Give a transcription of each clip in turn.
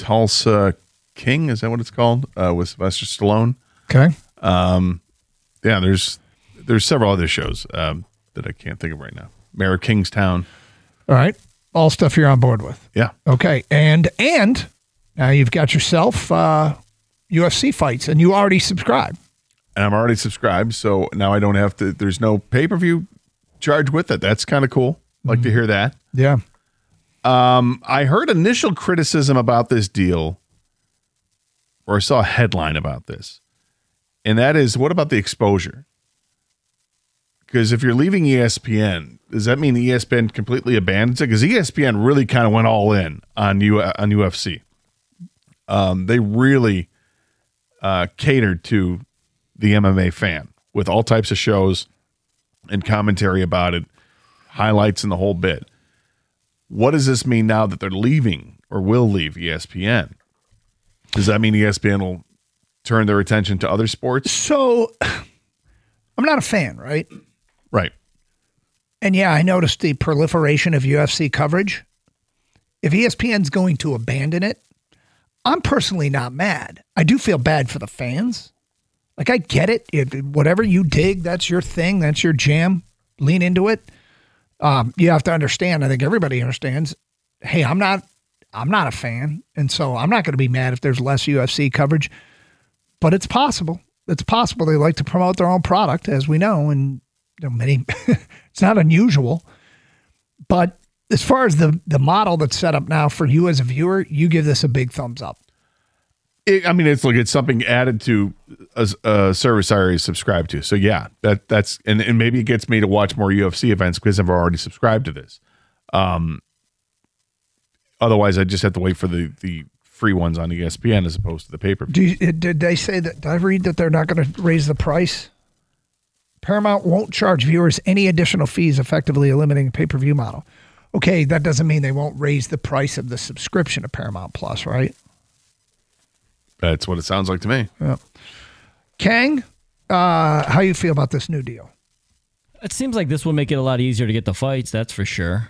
Tulsa King. Is that what it's called? With Sylvester Stallone. Okay. Yeah, there's several other shows that I can't think of right now. Mayor of Kingstown. All right. All stuff you're on board with. Yeah. Okay. And now you've got yourself UFC fights, and you already subscribe. And I'm already subscribed, so now I don't have to. There's no pay-per-view charge with it. That's kind of cool. Like to hear that. Yeah. I heard initial criticism about this deal, or I saw a headline about this, and that is, what about the exposure? Because if you're leaving ESPN, does that mean ESPN completely abandons it? Because ESPN really kind of went all in on UFC. They really catered to the MMA fan with all types of shows and commentary about it, highlights and the whole bit. What does this mean now that they're leaving or will leave ESPN? Does that mean ESPN will turn their attention to other sports? So I'm not a fan, right? Right. And yeah, I noticed the proliferation of UFC coverage. If ESPN's going to abandon it, I'm personally not mad. I do feel bad for the fans. Like, I get it. Whatever you dig, that's your thing. That's your jam. Lean into it. You have to understand, I think everybody understands, hey, I'm not a fan. And so I'm not going to be mad if there's less UFC coverage. But it's possible. It's possible they like to promote their own product, as we know. And many, it's not unusual. But as far as the model that's set up now for you as a viewer, you give this a big thumbs up. It's something added to a service I already subscribe to. So yeah, that's and maybe it gets me to watch more UFC events because I've already subscribed to this. Otherwise, I just have to wait for the free ones on ESPN as opposed to the pay-per-view. Did they say that? Did I read that they're not going to raise the price? Paramount won't charge viewers any additional fees, effectively eliminating a pay-per-view model. Okay, that doesn't mean they won't raise the price of the subscription to Paramount Plus, right? That's what it sounds like to me. Yeah. Kang, how you feel about this new deal? It seems like this will make it a lot easier to get the fights, that's for sure.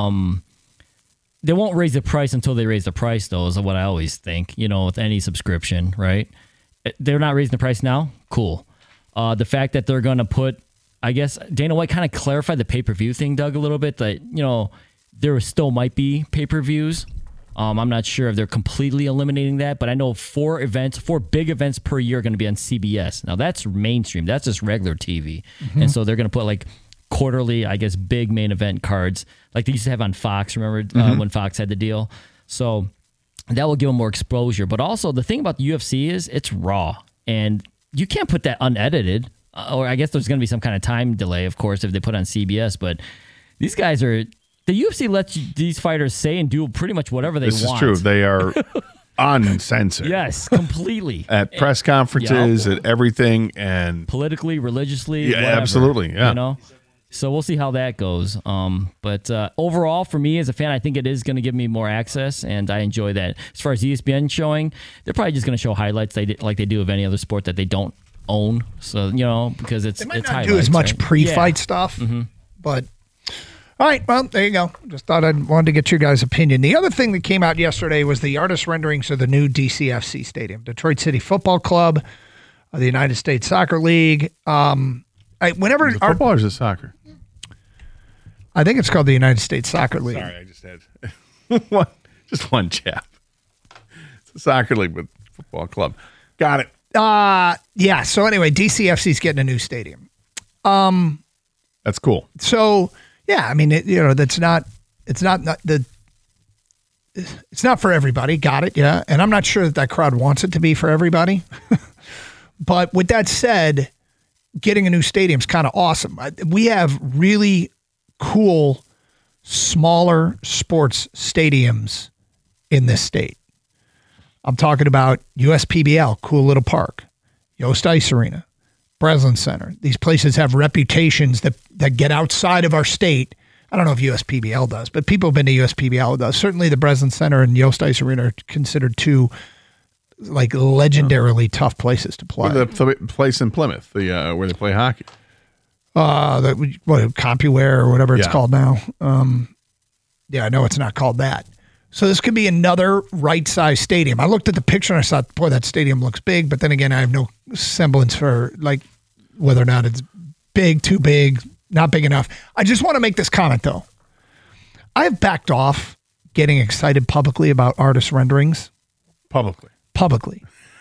They won't raise the price until they raise the price, though, is what I always think, with any subscription, right? They're not raising the price now? Cool. The fact that they're going to put, I guess, Dana White kind of clarified the pay-per-view thing, Doug, a little bit, that, there still might be pay-per-views. I'm not sure if they're completely eliminating that, but I know 4 big events per year are going to be on CBS. Now, that's mainstream. That's just regular TV. Mm-hmm. And so they're going to put, like, quarterly, I guess, big main event cards like they used to have on Fox, remember, when Fox had the deal? So that will give them more exposure. But also, the thing about the UFC is it's raw, and you can't put that unedited, or I guess there's going to be some kind of time delay, of course, if they put it on CBS. But these guys are... The UFC lets these fighters say and do pretty much whatever they want. This is true. They are uncensored. Yes, completely. At press conferences, at everything, and... Politically, religiously, yeah, whatever, absolutely, yeah. So we'll see how that goes. But overall, for me as a fan, I think it is going to give me more access, and I enjoy that. As far as ESPN showing, they're probably just going to show highlights like they do of any other sport that they don't own. So, because it's they might it's not highlights, do as much right? pre-fight stuff, but... All right, well, there you go. Just thought I wanted to get your guys' opinion. The other thing that came out yesterday was the artist renderings of the new DCFC stadium, Detroit City Football Club, the United States Soccer League. Whenever is it football or is it soccer? I think it's called the United States Soccer League. Sorry, I just had just one chap. It's a soccer league with football club. Got it. Yeah. So anyway, DCFC's getting a new stadium. That's cool. So. Yeah, I mean, it's not for everybody. Got it, yeah. And I'm not sure that crowd wants it to be for everybody. But with that said, getting a new stadium is kind of awesome. We have really cool, smaller sports stadiums in this state. I'm talking about USPBL, cool little park, Yost Ice Arena, Breslin Center. These places have reputations that get outside of our state. I don't know if USPBL does, but people have been to USPBL does. Certainly the Breslin Center and Yost Ice Arena are considered 2 like legendarily tough places to play. The place in Plymouth, where they play hockey. CompuWare or whatever it's called now. Yeah, I know it's not called that. So this could be another right-sized stadium. I looked at the picture and I thought, boy, that stadium looks big. But then again, I have no semblance for like whether or not it's big, too big, not big enough. I just want to make this comment, though. I have backed off getting excited publicly about artist renderings. Publicly.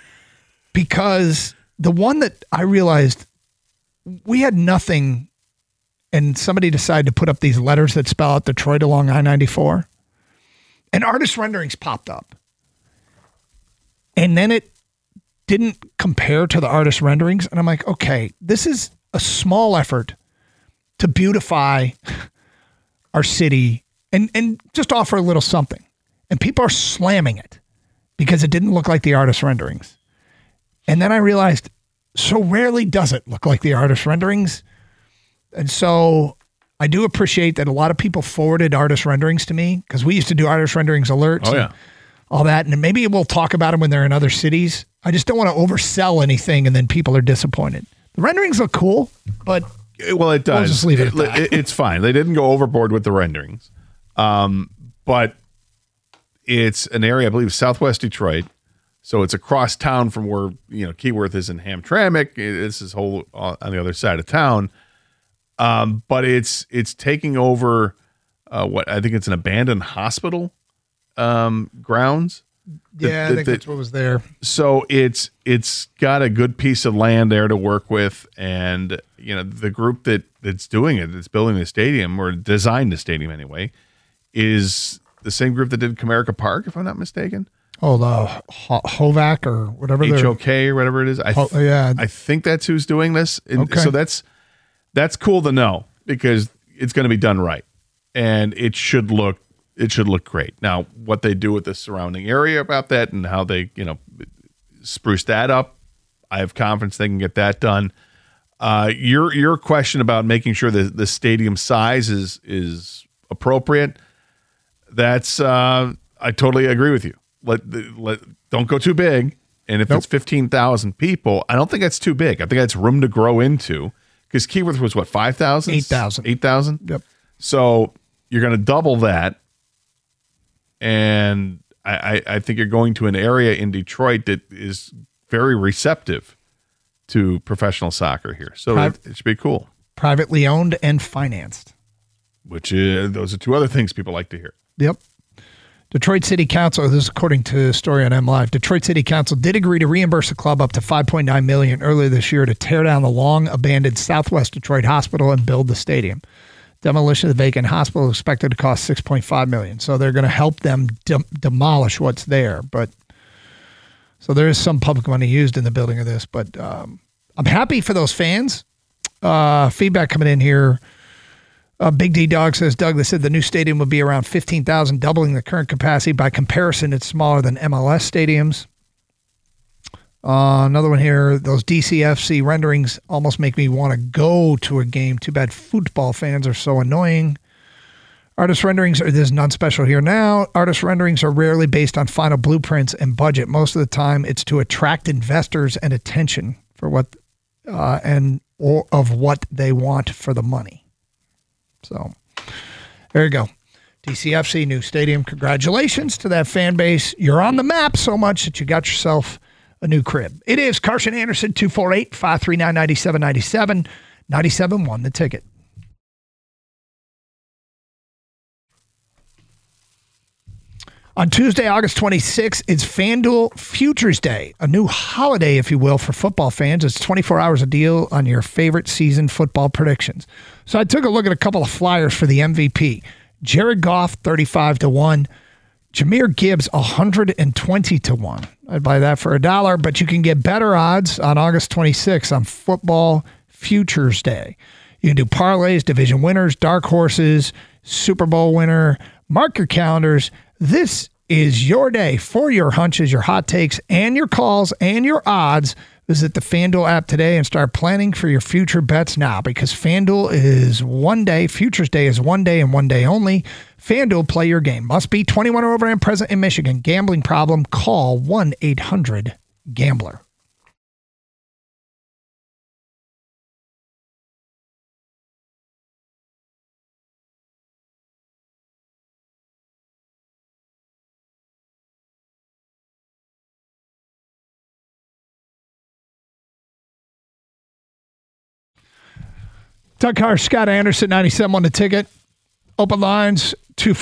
Because the one that I realized we had nothing, and somebody decided to put up these letters that spell out Detroit along I-94. And artist renderings popped up. And then it didn't compare to the artist renderings. And I'm like, okay, this is a small effort to beautify our city and just offer a little something. And people are slamming it because it didn't look like the artist renderings. And then I realized, so rarely does it look like the artist renderings. And so I do appreciate that a lot of people forwarded artist renderings to me because we used to do artist renderings alerts. Oh, yeah. All that. And maybe we'll talk about them when they're in other cities. I just don't want to oversell anything and then people are disappointed. The renderings look cool, but well, it does. We'll just leave it at that. It's fine. They didn't go overboard with the renderings. But it's an area, I believe, Southwest Detroit. So it's across town from where, Keyworth is in Hamtramck. This is whole on the other side of town. But it's taking over what I think it's an abandoned hospital grounds. Yeah, I think that's what was there. So it's got a good piece of land there to work with, and the group that's doing it, that's building the stadium or designed the stadium anyway, is the same group that did Comerica Park, if I'm not mistaken. Oh, the HOVAC or whatever. HOK or whatever it is. I think that's who's doing this. And okay. So that's cool to know because it's going to be done right, and it should look great. Now, what they do with the surrounding area about that and how they, spruce that up, I have confidence they can get that done. Your question about making sure that the stadium size is appropriate, that's I totally agree with you. Don't go too big. And if it's 15,000 people, I don't think that's too big. I think that's room to grow into because Keyworth was what, 5,000? 8,000. 8,000? Yep. So you're going to double that. And I think you're going to an area in Detroit that is very receptive to professional soccer here. So it should be cool. Privately owned and financed. Which those are two other things people like to hear. Yep. Detroit City Council, this is according to a story on MLive, Detroit City Council did agree to reimburse the club up to $5.9 million earlier this year to tear down the long-abandoned Southwest Detroit Hospital and build the stadium. Demolition of the vacant hospital is expected to cost $6.5 million. So they're going to help them demolish what's there. But so there is some public money used in the building of this. But I'm happy for those fans. Feedback coming in here. Big D Dog says, Doug, they said the new stadium will be around 15,000, doubling the current capacity. By comparison, it's smaller than MLS stadiums. Another one here, those DCFC renderings almost make me want to go to a game. Too bad football fans are so annoying. Artist renderings, there's none special here now. Artist renderings are rarely based on final blueprints and budget. Most of the time, it's to attract investors and attention for what of what they want for the money. So there you go. DCFC, new stadium. Congratulations to that fan base. You're on the map so much that you got yourself a new crib. It is Carson Anderson, 248-539-9797, 97.1 The Ticket. On Tuesday, August 26th, it's FanDuel Futures Day, a new holiday, if you will, for football fans. It's 24 hours a deal on your favorite season football predictions. So I took a look at a couple of flyers for the MVP. Jared Goff, 35-1. Jahmyr Gibbs, 120-1. I'd buy that for $1, but you can get better odds on August 26th on Football Futures Day. You can do parlays, division winners, dark horses, Super Bowl winner. Mark your calendars. This is your day for your hunches, your hot takes, and your calls and your odds. Visit the FanDuel app today and start planning for your future bets now because FanDuel is one day. Futures Day is one day and one day only. FanDuel, play your game. Must be 21 or over and present in Michigan. Gambling problem? Call 1-800-GAMBLER. Doug Carr, Scott Anderson, 97 on the ticket. Open lines,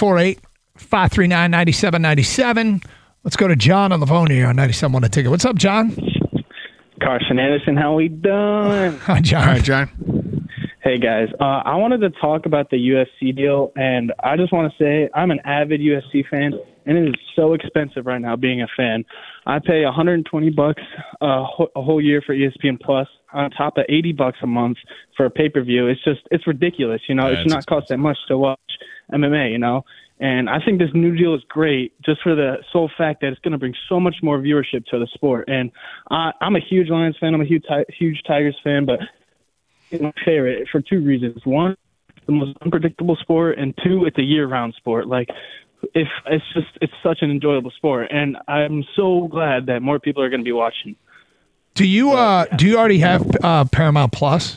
248-539-9797. Let's go to John on the phone here on 97 on the ticket. What's up, John? Carson Anderson, how we doing? Hi, John. All right, John. Hey, guys. I wanted to talk about the UFC deal, and I just want to say I'm an avid UFC fan, and it is so expensive right now being a fan. I pay $120 a whole year for ESPN Plus, on top of $80 a month for a pay-per-view. It's ridiculous, you know. Yeah, it should not expensive. cost that much to watch MMA, you know. And I think this new deal is great just for the sole fact that it's going to bring so much more viewership to the sport. And I'm a huge Lions fan. I'm a huge Tigers fan, but it's my favorite for two reasons. One, it's the most unpredictable sport, and two, it's a year-round sport. Like, it's such an enjoyable sport, and I'm so glad that more people are going to be watching. Do you already have Paramount Plus?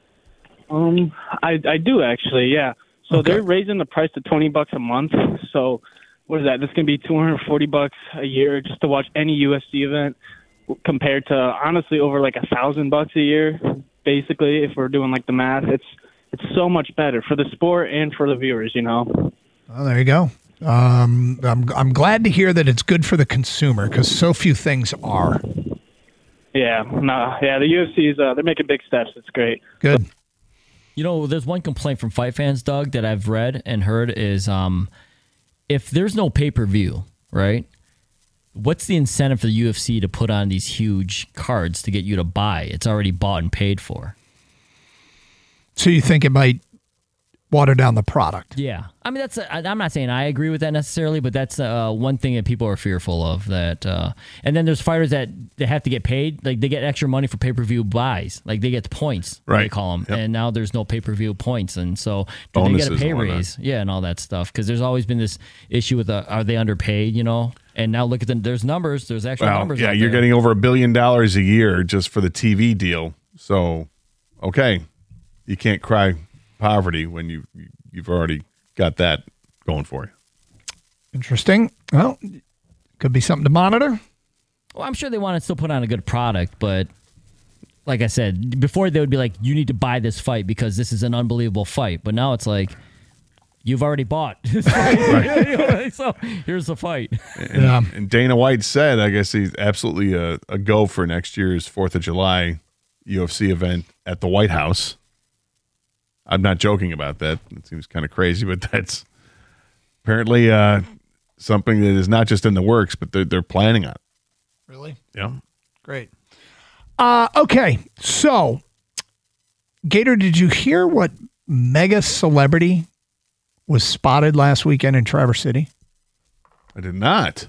I do actually, yeah. So Okay. they're raising the price to $20 a month. So what is that? This is going to be $240 a year just to watch any UFC event, compared to honestly over like $1,000 a year. Basically, if we're doing like the math, it's so much better for the sport and for the viewers. You know. Oh, there you go. I'm glad to hear that it's good for the consumer because so few things are. Yeah. The UFC is they're making big steps. It's great. Good. You know, there's one complaint from fight fans, Doug, that I've read and heard is if there's no pay-per-view, right, what's the incentive for the UFC to put on these huge cards to get you to buy? It's already bought and paid for. So you think it might water down the product? Yeah. I mean, I'm not saying I agree with that necessarily, but that's one thing that people are fearful of. That, and then there's fighters that they have to get paid. Like, they get extra money for pay-per-view buys. Like, they get the points, they Right. call them. Yep. And now there's no pay-per-view points. And so do Bonuses they get a pay and whatnot. raise? Yeah, and all that stuff. Because there's always been this issue with are they underpaid, you know? And now look at there's numbers. There's actual Well, numbers yeah, out you're there. getting over $1 billion a year just for the TV deal. So, okay, you can't cry poverty when you've already got that going for you. Interesting. Well, could be something to monitor. Well, I'm sure they want to still put on a good product, but like I said, before they would be like, you need to buy this fight because this is an unbelievable fight. But now it's like, you've already bought this fight. So here's the fight. Yeah. And Dana White said, I guess he's absolutely a go for next year's 4th of July UFC event at the White House. I'm not joking about that. It seems kind of crazy, but that's apparently something that is not just in the works, but they're planning on it. Really? Yeah. Great. Okay. So, Gator, did you hear what mega celebrity was spotted last weekend in Traverse City? I did not.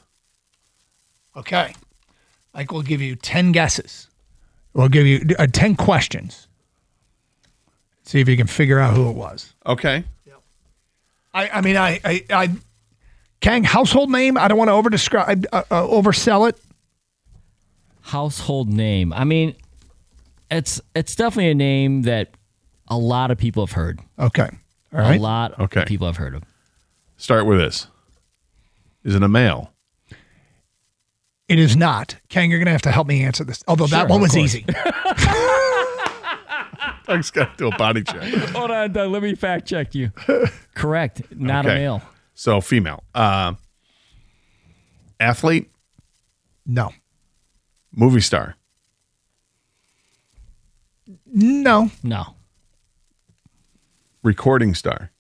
Okay. Mike will give you 10 guesses. We'll give you 10 questions. See if you can figure out who it was. Okay. I Kang, household name? I don't want to oversell it. Household name. I mean, it's definitely a name that a lot of people have heard. Okay. All right. A lot Okay. of people have heard of. Start with this. Is it a male? It is not. Kang, you're going to have to help me answer this. Although that Sure, one of was course. easy. I just got to do a body check. Hold on, Doug, let me fact check you. Correct. Not Okay. a male. So, female. Athlete? No. Movie star? No. No. Recording star?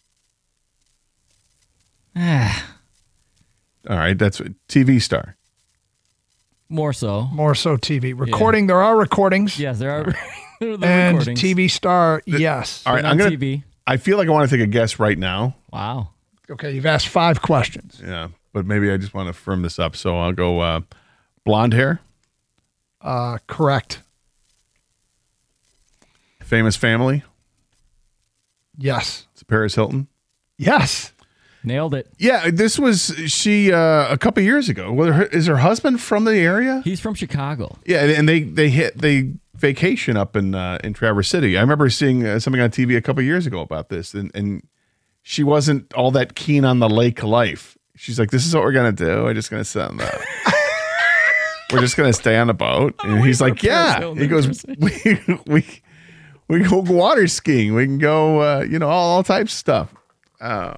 Ah, All right, that's TV star. more so. More so TV. Recording, there are recordings. Yes, there are. There are And recordings. TV star, yes. All right, on I'm gonna. TV. I feel like I want to take a guess right now. Wow. Okay, you've asked 5 questions. Yeah, but maybe I just want to firm this up. So I'll go blonde hair, Correct. famous family. Yes. It's Paris Hilton. Yes. Nailed it. Yeah, this was she a couple years ago. Is her husband from the area? He's from Chicago. Yeah, and they vacation up in Traverse City. I remember seeing something on TV a couple years ago about this, and she wasn't all that keen on the lake life. She's like, "This is what we're gonna do. We're just gonna sit on the, we're just gonna stay on the boat." And he's like, Paris "Yeah." Hilton He goes, impersonation. "We We can go water skiing. We can go, all types of stuff. Oh.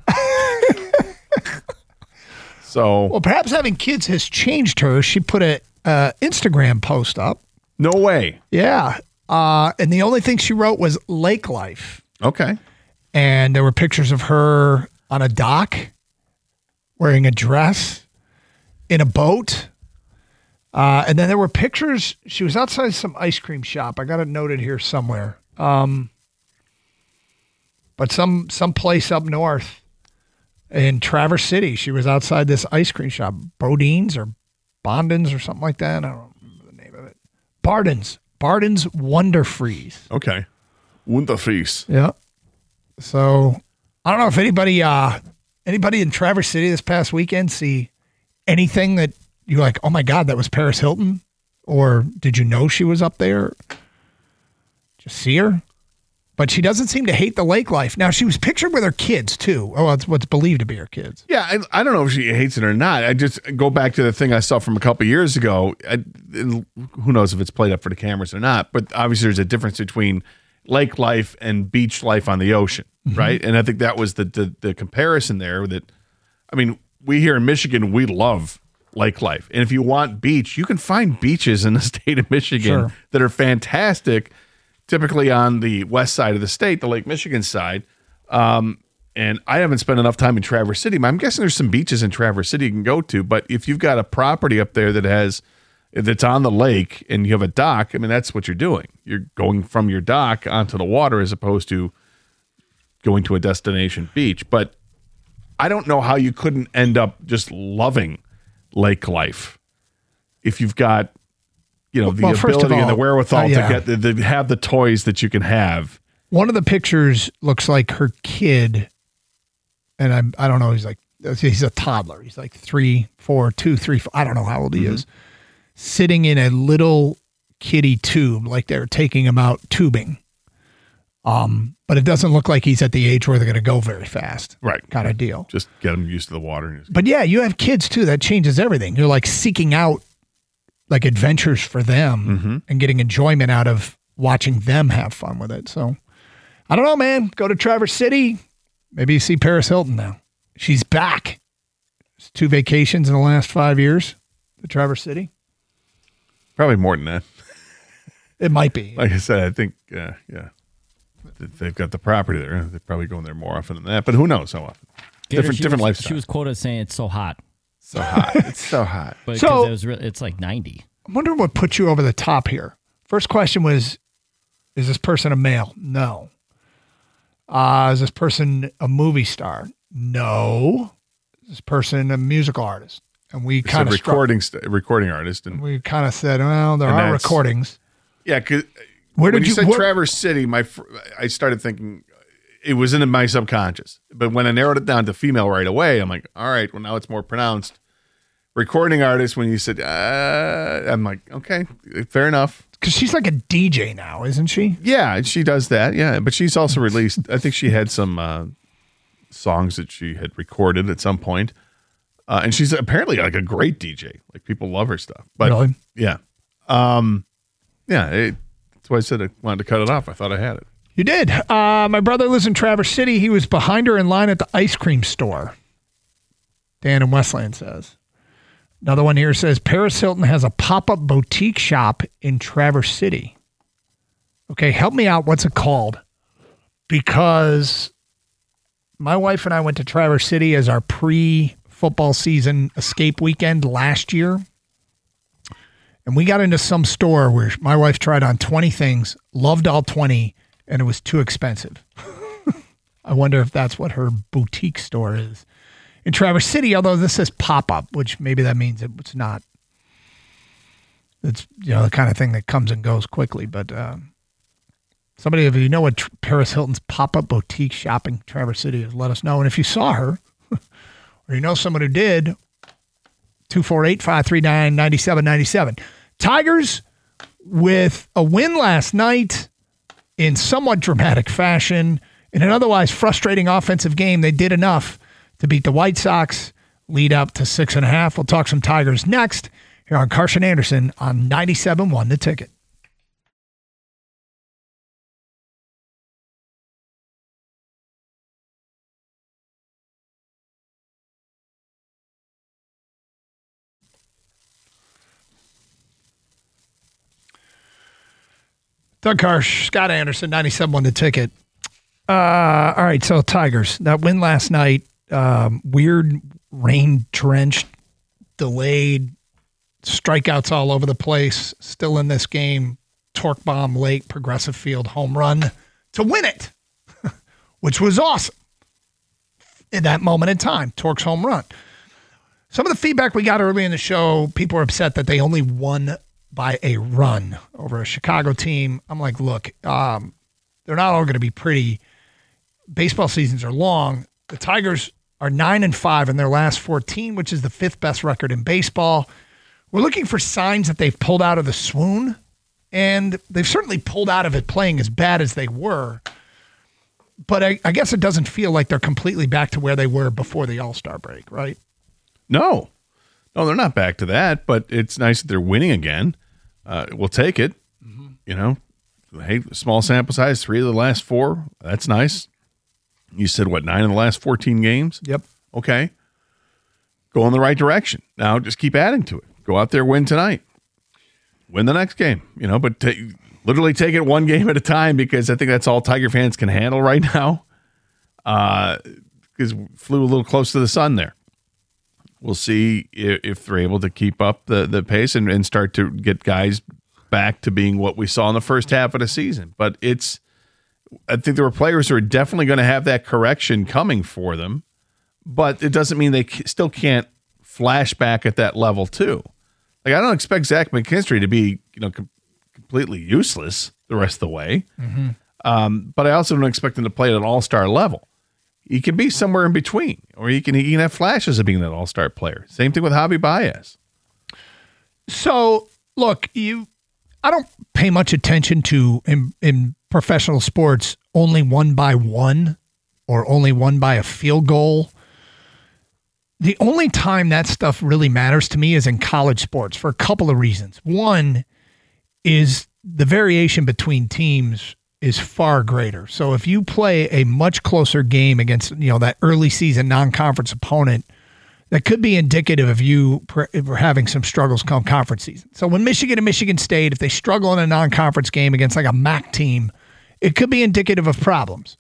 So, Well, perhaps having kids has changed her. She put a Instagram post up. no way. Yeah. And the only thing she wrote was lake life. Okay. And there were pictures of her on a dock wearing a dress in a boat. And then there were pictures. She was outside some ice cream shop. I got it noted here somewhere. But some place up north in Traverse City. She was outside this ice cream shop. Bodines or Bondins or something like that. I don't remember the name of it. Barden's Wonder Freeze. Okay. Wunderfries. Yeah. So I don't know if anybody in Traverse City this past weekend see anything that you're like, oh my God, that was Paris Hilton? Or did you know she was up there? Just see her? But she doesn't seem to hate the lake life. Now, she was pictured with her kids, too. Oh, it's what's believed to be her kids. Yeah, I don't know if she hates it or not. I just go back to the thing I saw from a couple years ago. Who knows if it's played up for the cameras or not, but obviously there's a difference between lake life and beach life on the ocean, right? And I think that was the comparison there that, I mean, we here in Michigan, we love lake life. And if you want beach, you can find beaches in the state of Michigan that are fantastic, typically on the west side of the state, the Lake Michigan side. And I haven't spent enough time in Traverse City. I'm guessing there's some beaches in Traverse City you can go to. But if you've got a property up there that's on the lake and you have a dock, I mean, that's what you're doing. You're going from your dock onto the water as opposed to going to a destination beach. But I don't know how you couldn't end up just loving lake life if you've got the ability and the wherewithal to get to have the toys that you can have. One of the pictures looks like her kid, and I don't know, he's a toddler. He's like 3, 4, 2, 3, 4, I don't know how old he is, sitting in a little kiddie tube, like they're taking him out tubing. But it doesn't look like he's at the age where they're going to go very fast. Right. Kind of deal. Just get him used to the water. But yeah, you have kids too. That changes everything. You're like seeking out like adventures for them and getting enjoyment out of watching them have fun with it. So I don't know, man. Go to Traverse City. Maybe you see Paris Hilton now. She's back. It's 2 vacations in the last 5 years to Traverse City. Probably more than that. It might be. Like I said, I think, they've got the property there. They're probably going there more often than that, but who knows how often. Different lifestyle. She was quoted saying it's so hot. So hot. It's so hot. But So- it's like 90. I wonder what put you over the top here. First question was, is this person a male? No. Is this person a movie star? No. Is this person a musical artist? And we kind of recording artist, and we kind of said, well, there are recordings. yeah. Cause Where when did you you said Traverse City, I started thinking it was in my subconscious. But when I narrowed it down to female right away, I'm like, all right, well now it's more pronounced. Recording artist. When you said, I'm like, okay, fair enough. Because she's like a DJ now, isn't she? Yeah, she does that. Yeah, but she's also released. I think she had some songs that she had recorded at some point. And she's apparently like a great DJ. Like people love her stuff. But Really? yeah, that's why I said I wanted to cut it off. I thought I had it. You did. My brother lives in Traverse City. He was behind her in line at the ice cream store. Dan in Westland says. Another one here says Paris Hilton has a pop-up boutique shop in Traverse City. Okay, help me out. What's it called? Because my wife and I went to Traverse City as our pre-football season escape weekend last year. And we got into some store where my wife tried on 20 things, loved all 20, and it was too expensive. I wonder if that's what her boutique store is. In Traverse City, although this says pop-up, which maybe that means it's not. It's the kind of thing that comes and goes quickly. But somebody, if you know what Paris Hilton's pop-up boutique shopping Traverse City is, let us know. And if you saw her, or you know someone who did, 248-539-9797. Tigers with a win last night in somewhat dramatic fashion. In an otherwise frustrating offensive game, they did enough to beat the White Sox, lead up to 6.5. We'll talk some Tigers next here on Carson Anderson on 97.1 The Ticket. Doug Harsh, Scott Anderson, 97-1 the ticket. All right, so Tigers. That win last night, weird rain-drenched, delayed, strikeouts all over the place, still in this game, torque bomb late, Progressive Field home run to win it, which was awesome in that moment in time, Torque's home run. Some of the feedback we got early in the show, people were upset that they only won by a run over a Chicago team. I'm like, look, they're not all going to be pretty. Baseball seasons are long. The Tigers are 9-5 in their last 14, which is the 5th best record in baseball. We're looking for signs that they've pulled out of the swoon, and they've certainly pulled out of it playing as bad as they were. But I guess it doesn't feel like they're completely back to where they were before the All-Star break, right? No, they're not back to that, but it's nice that they're winning again. We'll take it. You know, hey, small sample size, 3 of the last 4. That's nice. You said, 9 of the last 14 games? Yep. Okay. Go in the right direction. Now just keep adding to it. Go out there, win tonight. Win the next game, but literally take it one game at a time, because I think that's all Tiger fans can handle right now. Because flew a little close to the sun there. We'll see if they're able to keep up the pace and start to get guys back to being what we saw in the first half of the season. But I think there were players who are definitely going to have that correction coming for them, but it doesn't mean they still can't flash back at that level too. Like, I don't expect Zach McKinstry to be, completely useless the rest of the way. But I also don't expect him to play at an all-star level. He can be somewhere in between, or he can have flashes of being that all-star player. Same thing with Javi Baez. So, look, I don't pay much attention to in professional sports only won by 1 or only won by a field goal. The only time that stuff really matters to me is in college sports for a couple of reasons. One is the variation between teams is far greater. So if you play a much closer game against, that early season non-conference opponent, that could be indicative of you having some struggles come conference season. So when Michigan and Michigan State, if they struggle in a non-conference game against like a MAC team, it could be indicative of problems.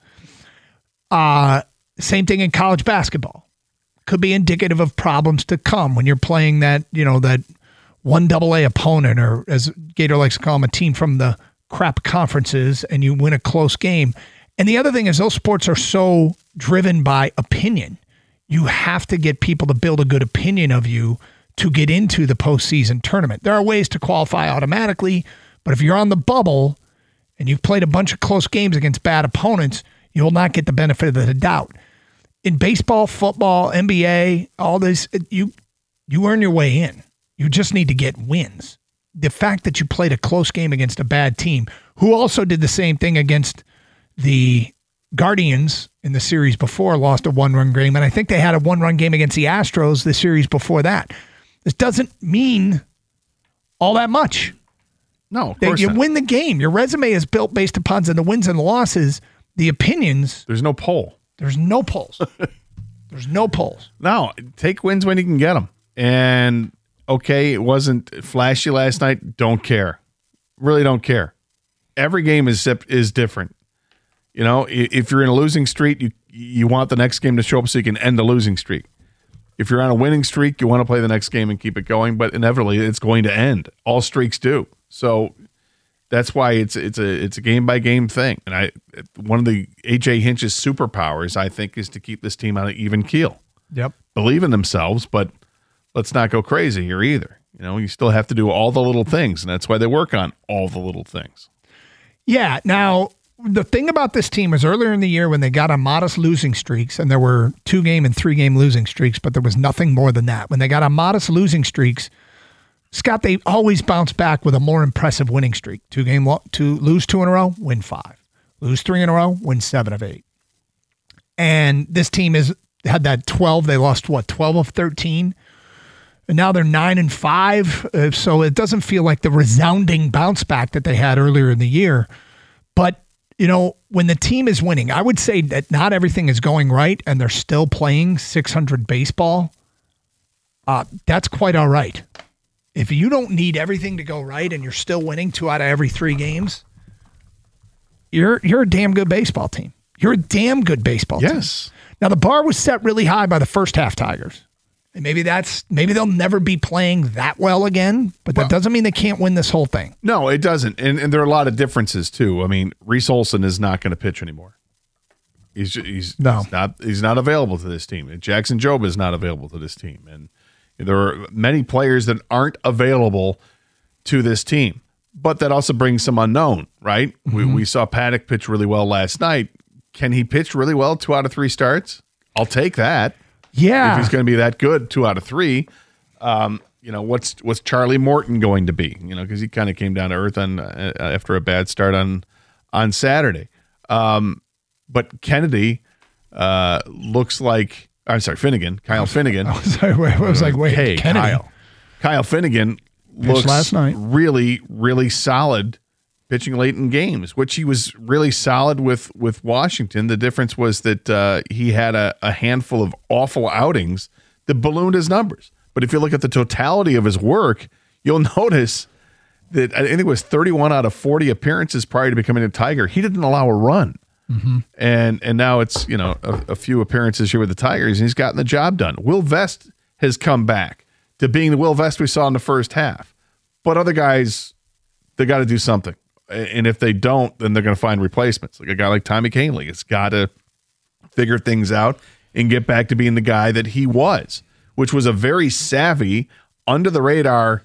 Same thing in college basketball. Could be indicative of problems to come when you're playing that, that 1AA opponent, or as Gator likes to call them, a team from the crap conferences, and you win a close game. And the other thing is those sports are so driven by opinion. You have to get people to build a good opinion of you to get into the postseason tournament. There are ways to qualify automatically, but if you're on the bubble and you've played a bunch of close games against bad opponents, you will not get the benefit of the doubt. In baseball, football, NBA, all this, you earn your way in. You just need to get wins. The fact that you played a close game against a bad team, who also did the same thing against the Guardians in the series before, lost a 1-run game, and I think they had a 1-run game against the Astros the series before that. This doesn't mean all that much. No, of course you not. win the game. Your resume is built based upon the wins and the losses, the opinions. There's no poll. There's no polls. There's no polls. No, take wins when you can get them. And okay, it wasn't flashy last night. Don't care. Really don't care. Every game is different. If you're in a losing streak, you want the next game to show up so you can end the losing streak. If you're on a winning streak, you want to play the next game and keep it going, but inevitably it's going to end. All streaks do. So that's why it's a game by game thing. And one of the AJ Hinch's superpowers, I think, is to keep this team on an even keel. Yep. Believe in themselves, but let's not go crazy here either. You still have to do all the little things, and that's why they work on all the little things. Yeah. Now, the thing about this team is earlier in the year when they got on modest losing streaks, and there were 2-game and 3-game losing streaks, but there was nothing more than that. When they got on modest losing streaks, Scott, they always bounce back with a more impressive winning streak. Lose 2 in a row, win 5. Lose 3 in a row, win 7 of 8. And this team had that 12. They lost 12 of 13. And now they're 9-5. So it doesn't feel like the resounding bounce back that they had earlier in the year. But, when the team is winning, I would say that not everything is going right and they're still playing 600 baseball. That's quite all right. If you don't need everything to go right and you're still winning 2 out of every 3 games, you're a damn good baseball team. You're a damn good baseball team. Yes. Now the bar was set really high by the first half Tigers. And maybe they'll never be playing that well again, but that doesn't mean they can't win this whole thing. No, it doesn't. And there are a lot of differences too. I mean, Reese Olson is not going to pitch anymore. He's not available to this team. And Jackson Jobe is not available to this team. And there are many players that aren't available to this team. But that also brings some unknown, right? Mm-hmm. We saw Paddock pitch really well last night. Can he pitch really well 2 out of 3 starts? I'll take that. Yeah. If he's going to be that good 2 out of 3, what's Charlie Morton going to be? Because he kind of came down to earth after a bad start on Saturday. But Kennedy looks like Finnegan, Kyle Finnegan. I was like, wait, hey, Kennedy. Kyle Finnegan looks last night. really, really solid pitching late in games, which he was really solid with Washington. The difference was that he had a handful of awful outings that ballooned his numbers. But if you look at the totality of his work, you'll notice that I think it was 31 out of 40 appearances prior to becoming a Tiger. He didn't allow a run. Mm-hmm. And now it's a few appearances here with the Tigers, and he's gotten the job done. Will Vest has come back to being the Will Vest we saw in the first half. But other guys, they got to do something. And if they don't, then they're going to find replacements. Like a guy like Tommy Kahnle has got to figure things out and get back to being the guy that he was, which was a very savvy, under-the-radar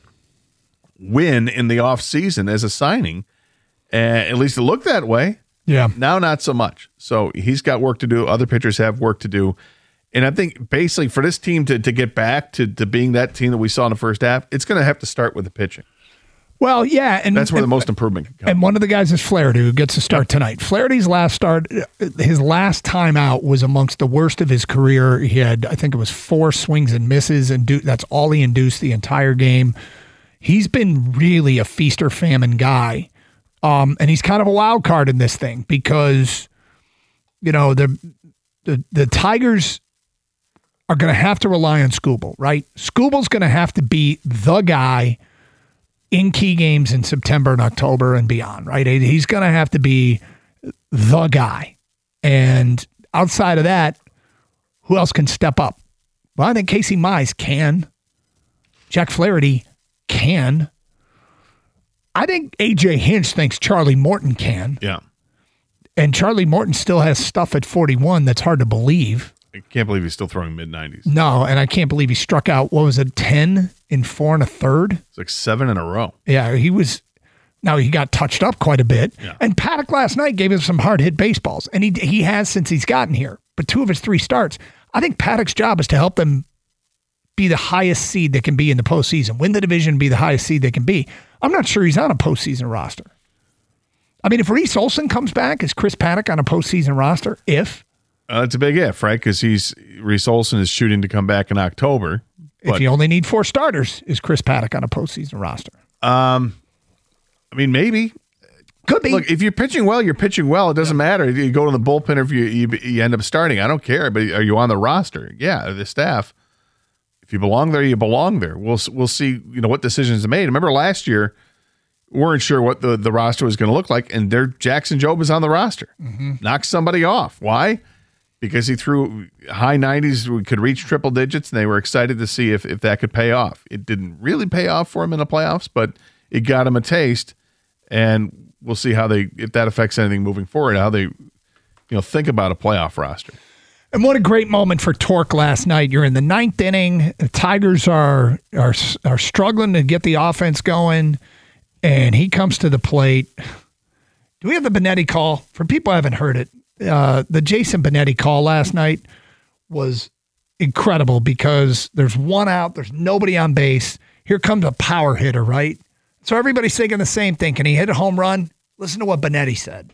win in the offseason as a signing. At least it looked that way. Yeah. Now, not so much. So he's got work to do. Other pitchers have work to do. And I think basically for this team to get back to being that team that we saw in the first half, it's going to have to start with the pitching. Well, yeah. And that's where the most improvement can come. And one of the guys is Flaherty, who gets to start tonight. Flaherty's his last time out was amongst the worst of his career. He had, I think it was 4 swings and misses, and that's all he induced the entire game. He's been really a feast or famine guy. And he's kind of a wild card in this thing because, the Tigers are going to have to rely on Skubal, right? Skubal's going to have to be the guy in key games in September and October and beyond, right? He's going to have to be the guy. And outside of that, who else can step up? Well, I think Casey Mize can. Jack Flaherty can. I think A.J. Hinch thinks Charlie Morton can. Yeah. And Charlie Morton still has stuff at 41 that's hard to believe. I can't believe he's still throwing mid-90s. No, and I can't believe he struck out, 10 in 4 1/3? It's like 7 in a row. Yeah, he got touched up quite a bit. Yeah. And Paddock last night gave him some hard-hit baseballs, and he has since he's gotten here. But 2 of his 3 starts, I think Paddock's job is to help them be the highest seed they can be in the postseason, win the division, be the highest seed they can be. I'm not sure he's on a postseason roster. I mean, if Reese Olson comes back, is Chris Paddock on a postseason roster? If? It's a big if, right? Because Reese Olson is shooting to come back in October. If you only need 4 starters, is Chris Paddock on a postseason roster? I mean, maybe. Could be. Look, if you're pitching well, you're pitching well. It doesn't matter if you go to the bullpen or if you end up starting. I don't care. But are you on the roster? Yeah, the staff. If you belong there, you belong there. We'll see. What decisions are made. Remember last year, we weren't sure what the roster was going to look like, and Jackson Jobe is on the roster. Mm-hmm. Knocked somebody off. Why? Because he threw high 90s, we could reach triple digits, and they were excited to see if that could pay off. It didn't really pay off for him in the playoffs, but it got him a taste, and we'll see if that affects anything moving forward, how they think about a playoff roster. And what a great moment for Torque last night. You're in the 9th inning. The Tigers are struggling to get the offense going, and he comes to the plate. Do we have the Benetti call? For people who haven't heard it, the Jason Benetti call last night was incredible because there's 1 out, there's nobody on base. Here comes a power hitter, right? So everybody's thinking the same thing. Can he hit a home run? Listen to what Benetti said.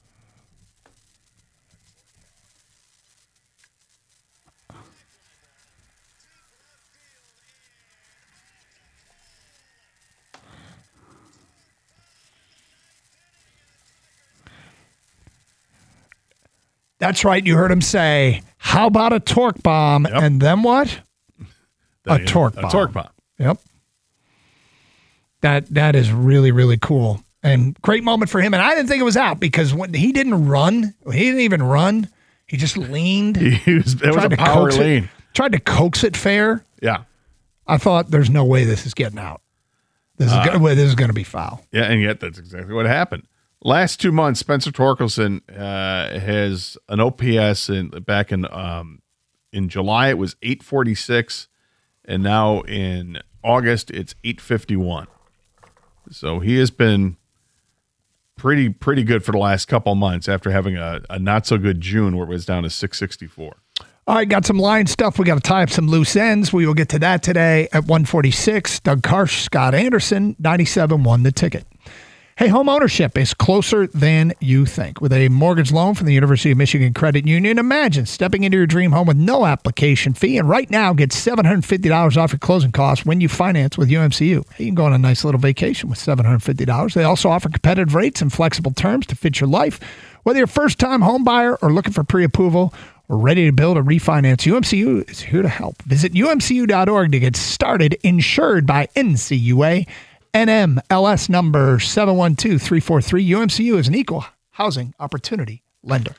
That's right. You heard him say, how about a torque bomb? Yep. And then what? A torque bomb. A torque bomb. Yep. That is really, really cool. And great moment for him. And I didn't think it was out because when he didn't even run. He just leaned. It was a power lean. Tried to coax it fair. Yeah. I thought there's no way this is getting out. This is going to be foul. Yeah, and yet that's exactly what happened. Last 2 months, Spencer Torkelson has an OPS back in July it was 846, and now in August it's 851. So he has been pretty good for the last couple months after having a not so good June where it was down to 664. All right, got some line stuff. We got to tie up some loose ends. We will get to that today at 146. Doug Karsch, Scott Anderson, 97 won the ticket. Hey, home ownership is closer than you think. With a mortgage loan from the University of Michigan Credit Union, imagine stepping into your dream home with no application fee. And right now, get $750 off your closing costs when you finance with UMCU. Hey, you can go on a nice little vacation with $750. They also offer competitive rates and flexible terms to fit your life. Whether you're a first-time home buyer or looking for pre-approval or ready to build or refinance, UMCU is here to help. Visit umcu.org to get started. Insured by NCUA. NMLS number 712343. UMCU is an equal housing opportunity lender.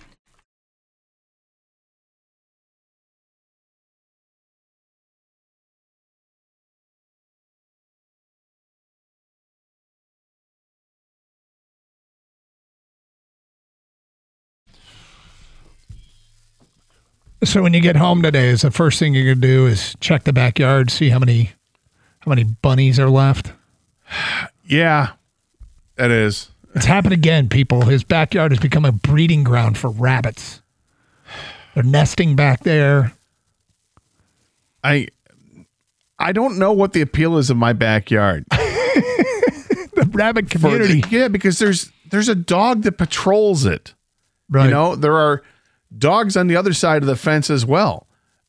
So when you get home today, is the first thing you're going to do is check the backyard, see how many bunnies are left? Yeah, that is. It's happened again, people. His backyard has become a breeding ground for rabbits. They're nesting back there. I don't know what the appeal is of my backyard. The rabbit community. Because there's a dog that patrols it. Right. You know, there are dogs on the other side of the fence as well.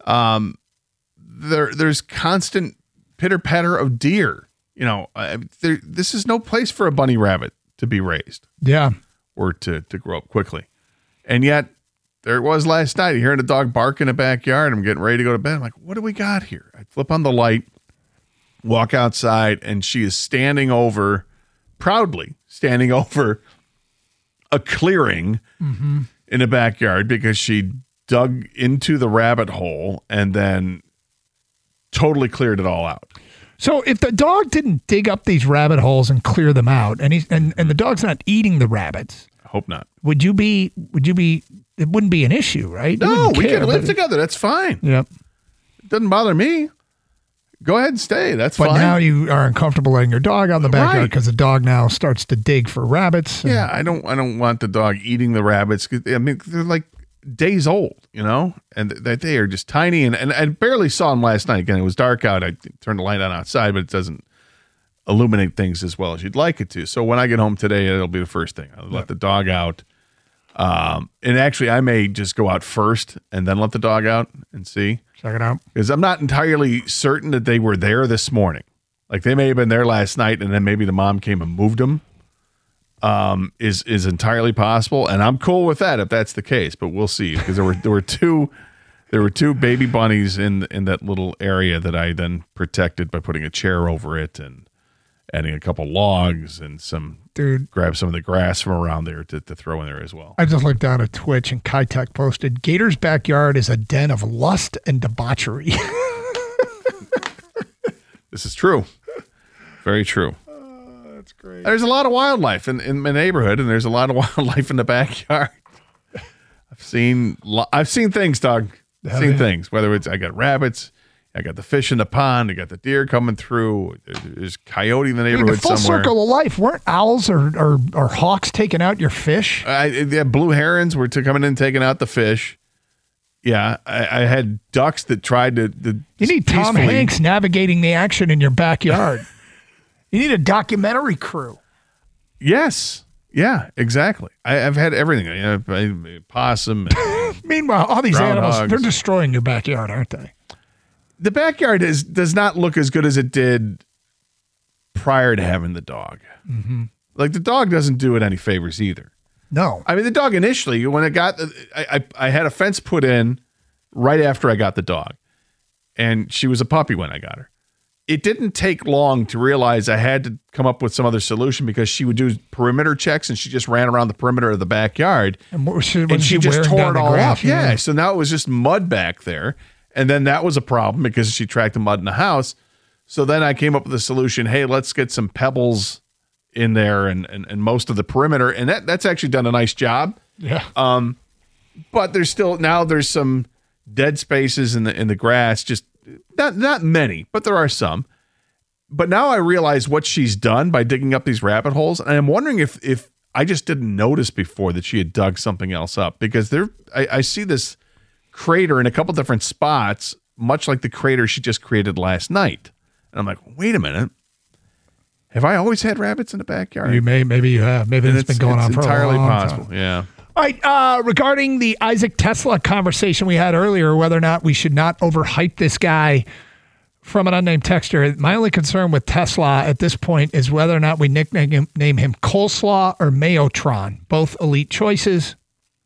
There's constant pitter-patter of deer. You know, this is no place for a bunny rabbit to be raised. Yeah. Or to grow up quickly. And yet, there it was last night. Hearing a dog bark in the backyard. I'm getting ready to go to bed. I'm like, what do we got here? I flip on the light, walk outside, and she is proudly standing over a clearing in the backyard because she dug into the rabbit hole and then totally cleared it all out. So if the dog didn't dig up these rabbit holes and clear them out, and the dog's not eating the rabbits, I hope not. Would you be? It wouldn't be an issue, right? No, we can live together. That's fine. Yep. It doesn't bother me. Go ahead and stay. That's fine. But now you are uncomfortable letting your dog out in the backyard because the dog now starts to dig for rabbits. Yeah, I don't want the dog eating the rabbits. I mean, they're like days old, you know, and they are just tiny. And I barely saw them last night. Again, it was dark out. I turned the light on outside, but it doesn't illuminate things as well as you'd like it to. So when I get home today, it'll be the first thing. I'll let the dog out. And actually, I may just go out first and then let the dog out and see. Check it out. Because I'm not entirely certain that they were there this morning. Like they may have been there last night and then maybe the mom came and moved them. Is entirely possible, and I'm cool with that if that's the case. But we'll see, because there were two baby bunnies in that little area that I then protected by putting a chair over it and adding a couple logs and grab some of the grass from around there to throw in there as well. I just looked down at Twitch and Kitech posted, Gator's backyard is a den of lust and debauchery. This is true. Very true. That's great. There's a lot of wildlife in my neighborhood, and there's a lot of wildlife in the backyard. I've seen things, Doug. I've seen things. Whether it's I got rabbits, I got the fish in the pond, I got the deer coming through. There's coyote in the neighborhood full somewhere. Circle of life. Weren't owls or hawks taking out your fish? Blue herons were coming in taking out the fish. Yeah, I had ducks that tried to. You need Tom Hanks navigating the action in your backyard. You need a documentary crew. Yes. Yeah, exactly. I've had everything. Possum. Meanwhile, all these animals, they're destroying your backyard, aren't they? The backyard does not look as good as it did prior to having the dog. Mm-hmm. Like the dog doesn't do it any favors either. No. I mean, the dog initially, when it got, I had a fence put in right after I got the dog. And she was a puppy when I got her. it didn't take long to realize I had to come up with some other solution because she would do perimeter checks and she just ran around the perimeter of the backyard And she just tore it all grass, up. Yeah. So now it was just mud back there. And then that was a problem because she tracked the mud in the house. So then I came up with a solution. Hey, let's get some pebbles in there and most of the perimeter. And that's actually done a nice job. Yeah. But there's some dead spaces in the grass, just not many, but there are some. But now I realize what she's done by digging up these rabbit holes, and I'm wondering if I just didn't notice before that she had dug something else up, because I see this crater in a couple different spots, much like the crater she just created last night. And I'm like, wait a minute. Have I always had rabbits in the backyard? Maybe you have. Maybe it's been going on for entirely a long possible. time. Yeah. All right, regarding the Isaac Tesla conversation we had earlier, whether or not we should not overhype this guy, from an unnamed texter, my only concern with Tesla at this point is whether or not we name him Coleslaw or Mayotron, both elite choices.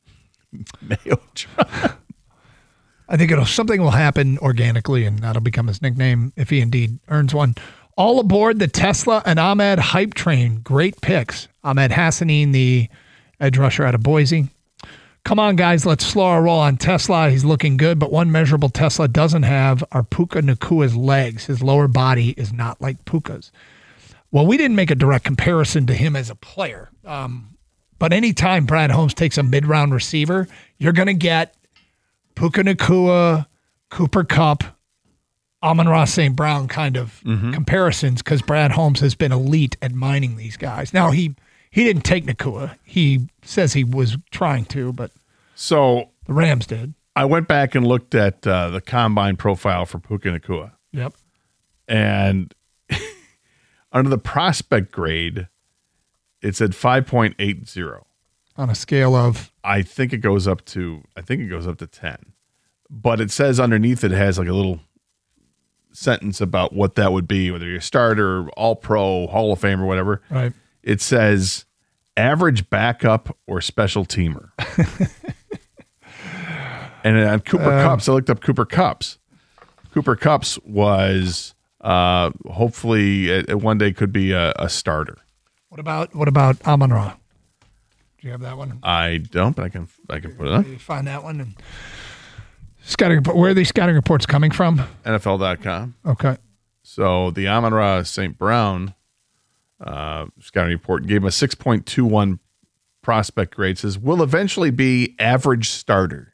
Mayotron. I think something will happen organically, and that'll become his nickname if he indeed earns one. All aboard the Tesla and Ahmed hype train. Great picks. Ahmed Hassanin, the edge rusher out of Boise. Come on, guys, let's slow our roll on Tesla. He's looking good, but one measurable Tesla doesn't have are Puka Nacua's legs. His lower body is not like Puka's. Well, we didn't make a direct comparison to him as a player. But anytime Brad Holmes takes a mid-round receiver, you're going to get Puka Nacua, Cooper Kupp, Amon-Ra St. Brown kind of comparisons, because Brad Holmes has been elite at mining these guys. Now, he didn't take Nacua. He says he was trying to, but so the Rams did. I went back and looked at the combine profile for Puka Nacua. Yep. And under the prospect grade, it said 5.80. On a scale of? I think it goes up to 10. But it says underneath it has like a little sentence about what that would be, whether you're a starter, all-pro, Hall of Fame, or whatever. Right. It says average backup or special teamer. And on Cooper Kupp's, I looked up Cooper Kupp's. Cooper Kupp's was hopefully at one day could be a starter. What about Amon-Ra? Do you have that one? I don't, but I can put it on. You find that one. And scouting. Where are these scouting reports coming from? NFL.com. Okay. So the Amon-Ra St. Brown scouting report gave him a 6.21 prospect grade. Says will eventually be average starter.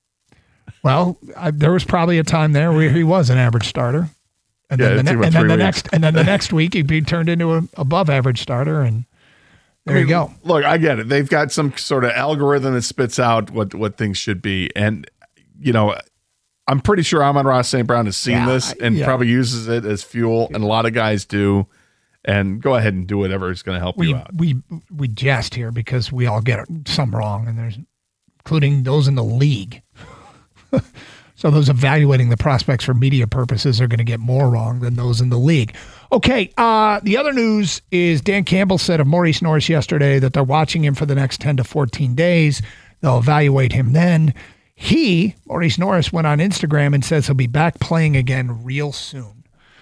Well, there was probably a time there where he was an average starter, and then the next week he'd be turned into an above average starter, and there you go. Look, I get it. They've got some sort of algorithm that spits out what things should be, and I'm pretty sure Amon-Ra St. Brown has seen this and probably uses it as fuel, and a lot of guys do. And go ahead and do whatever is going to help you out. We jest here because we all get some wrong, and there's including those in the league. So those evaluating the prospects for media purposes are going to get more wrong than those in the league. Okay, the other news is Dan Campbell said of Maurice Norris yesterday that they're watching him for the next 10 to 14 days. They'll evaluate him then. Maurice Norris, went on Instagram and says he'll be back playing again real soon.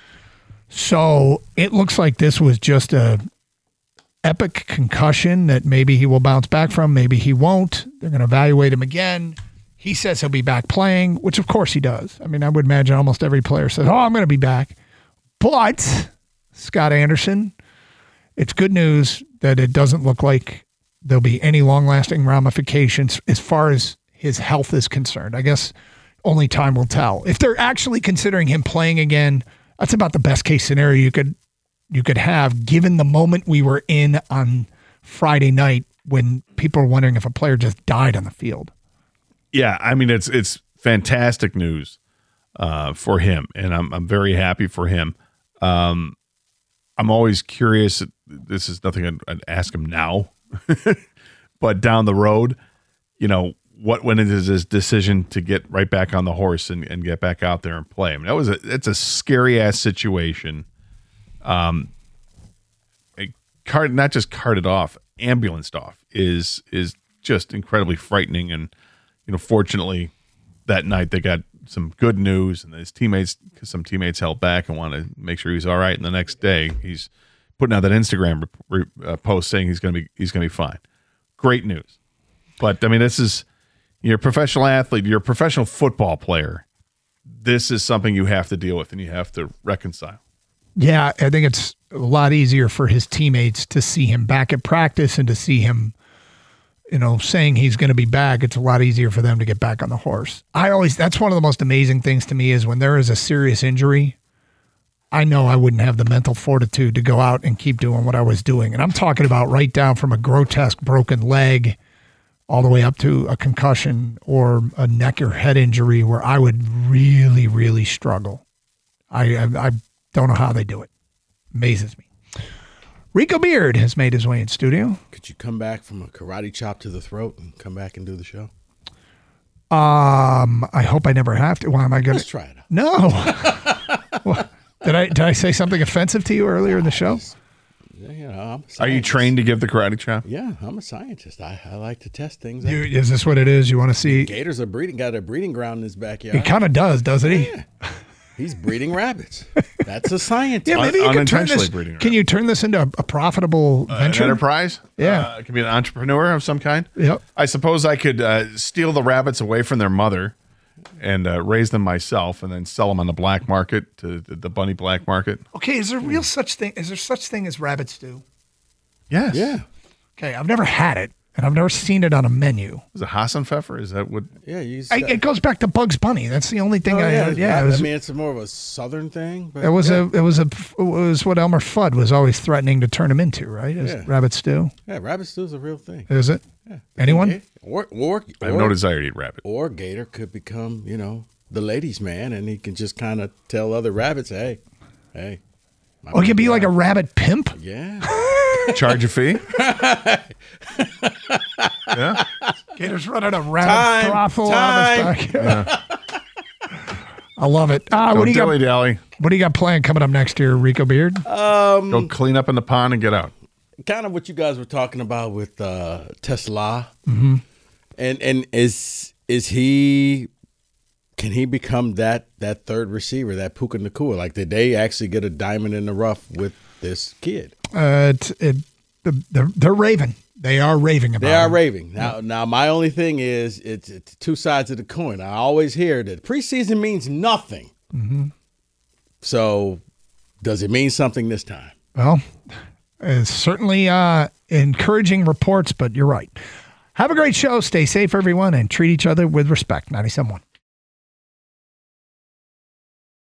So it looks like this was just a epic concussion that maybe he will bounce back from, maybe he won't. They're going to evaluate him again. He says he'll be back playing, which of course he does. I mean, I would imagine almost every player says, I'm going to be back. But, Scott Anderson, it's good news that it doesn't look like there'll be any long-lasting ramifications as far as his health is concerned. I guess only time will tell. If they're actually considering him playing again, that's about the best case scenario you could have, given the moment we were in on Friday night when people were wondering if a player just died on the field. Yeah, I mean it's fantastic news for him, and I'm very happy for him. I'm always curious. This is nothing I'd ask him now, but down the road, when it is his decision to get right back on the horse and get back out there and play. I mean, it's a scary ass situation. Not just carted off, ambulanced off is just incredibly frightening. And fortunately, that night they got some good news, and some teammates held back and want to make sure he's all right. And the next day, he's putting out that Instagram post saying he's going to be fine. Great news. But I mean, you're a professional athlete, you're a professional football player. This is something you have to deal with and you have to reconcile. Yeah, I think it's a lot easier for his teammates to see him back at practice and to see him, saying he's going to be back. It's a lot easier for them to get back on the horse. That's one of the most amazing things to me is when there is a serious injury, I know I wouldn't have the mental fortitude to go out and keep doing what I was doing. And I'm talking about right down from a grotesque broken leg all the way up to a concussion or a neck or head injury where I would really, really struggle. I don't know how they do it. Amazes me. Rico Beard has made his way in studio. Could you come back from a karate chop to the throat and come back and do the show? I hope I never have to. Why am I going to? Let's try it out. No. Well, did I say something offensive to you earlier in the show? I'm a scientist. Are you trained to give the karate chop? Yeah, I'm a scientist. I like to test things. Is this what it is? You want to see? Gator's got a breeding ground in his backyard. He kind of does, doesn't he? Yeah. He's breeding rabbits. That's a scientist. Yeah, maybe you can turn Unintentionally this. breeding Can you turn this into a profitable venture? An enterprise? Yeah. It can be an entrepreneur of some kind. Yep. I suppose I could steal the rabbits away from their mother and raise them myself and then sell them on the black market, to the bunny black market. Okay, is there such thing as rabbit stew? Yes. Yeah. Okay, I've never had it, and I've never seen it on a menu. Is it Hassenpfeffer? Is that what? Yeah. It goes back to Bugs Bunny. That's the only thing I had. Yeah, I mean, it's more of a southern thing. But it was what Elmer Fudd was always threatening to turn him into, right? Rabbit stew. Yeah, rabbit stew is a real thing. Is it? Yeah. Anyone? Or I have no desire to eat rabbit. Or Gator could become, the ladies' man, and he can just kind of tell other rabbits, hey. Oh, he could be like a rabbit pimp? Yeah. Charge a fee? Yeah. Gator's running a rabbit brothel out of his backyard. I love it. What do you got? Dilly-dally. What do you got planned coming up next year, Rico Beard? Go clean up in the pond and get out. Kind of what you guys were talking about with Tesla. Mm-hmm. And is he... Can he become that third receiver, that Puka Nacua? Like, did they actually get a diamond in the rough with this kid? They're raving. They are raving about it. They are raving. Now, my only thing is it's two sides of the coin. I always hear that preseason means nothing. Mm-hmm. So, does it mean something this time? Well, it's certainly encouraging reports, but you're right. Have a great show. Stay safe, everyone, and treat each other with respect. 97.1.